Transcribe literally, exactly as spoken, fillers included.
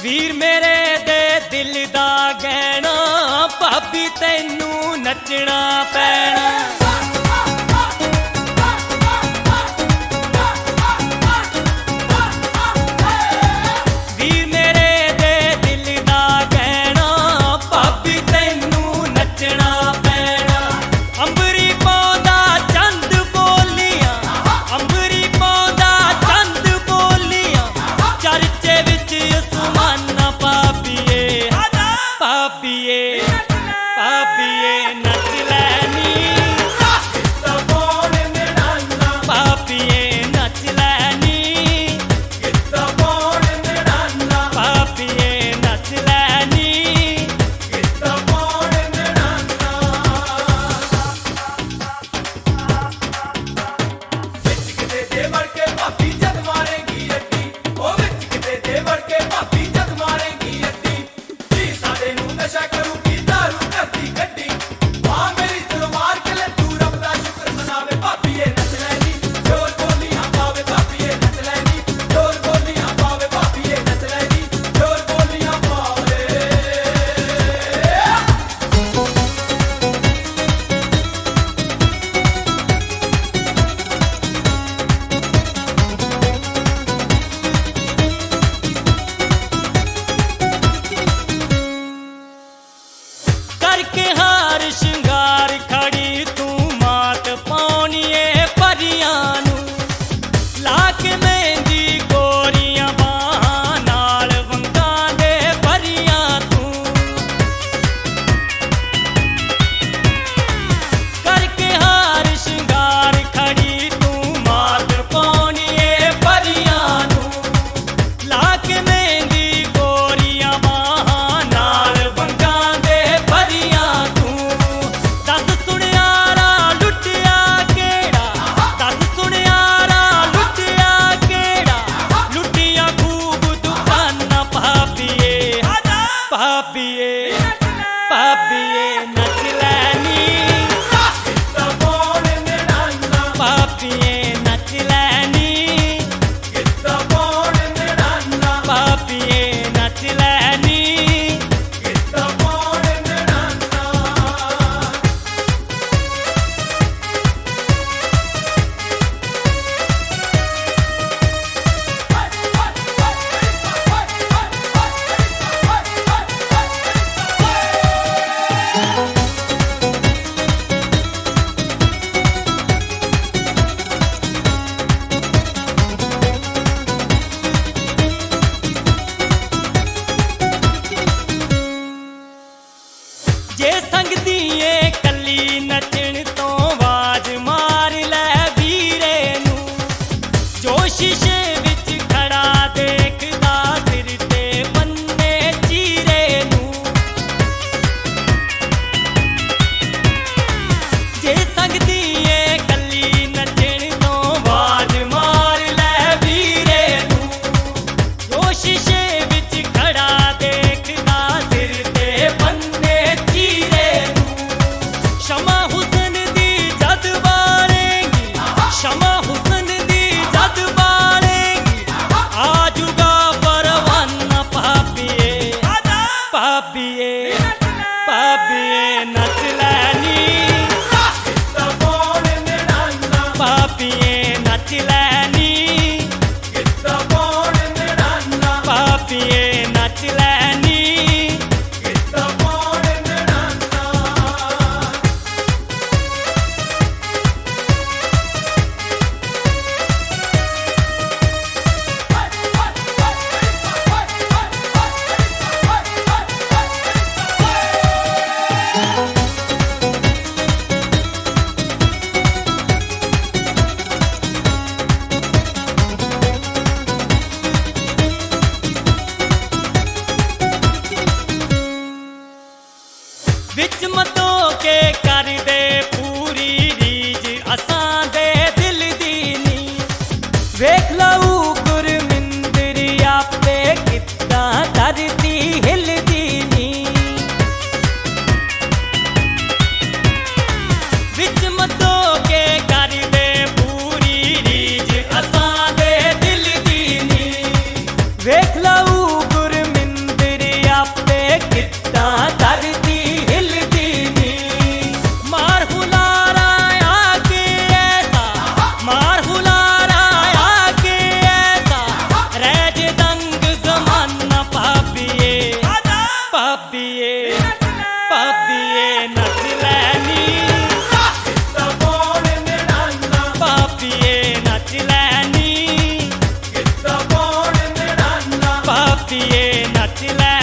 वीर मेरे दे दिल दा गहना भाभी तैनू नचना पैना। वीर मेरे दे दिल दा गहना भाभी तैनू नचना पैना। अंबरी पौंदा चंद बोलियां, अंबरी पौंदा चंद बोलियां, चर्चे विच उस्माना भाभीए भाभीए भाभीए नच लैनी। भाभीए नच लैनी, भाभीए नच लैनी। करके हार श्रृंगार खड़ी तू मात पाउणीए परियां नू। ला के मेहंदी गोरियां बाहां नाल वंगां दे परियां तू। करके हार श्रृंगार खड़ी तू मात पाउणीए परियां नू। ला के मेहंदी गोरियां बाहां नाल वंगां दे परियां तू। दस सुनियारा लुटिया केड़ा, दस सुनियारा लुटिया केड़ा, लुटिया खूब दुकाना भाभीए भाभीए भाभीए नच लैनी। भाभीए नच लैनी, भाभीए नच लैनी। जे संग दिए कली नचण तो आवाज मार लै वीरे नू। जो शीशे विच खड़ा देखदा सिर ते बन्ने चीरे नू। जे संग दिए कली नचण तो आवाज मार लै वीरे नू। जो शीशे विच खड़ा देखदा सिर ते बन्ने चीरे नू। शमा हुसन दी जद बालेगी, शमा हुसन दी जद बालेगी, आजूगा परवाना भाभीए भाभीए भाभीए नच लैनी। भाभीए नच लैनी, भाभीए नच लैनी। विच मतो के कर दे पूरी रीज असां दे दिल दी नी। वेख लऊ गुरमिंदरी आपे कित्तां धरती हिलदी नी। विच मतो के कर दे पूरी रीज असां दे दिल दी नी। वेख लऊ गुरमिंदरी ਨੱਚ ਲੈ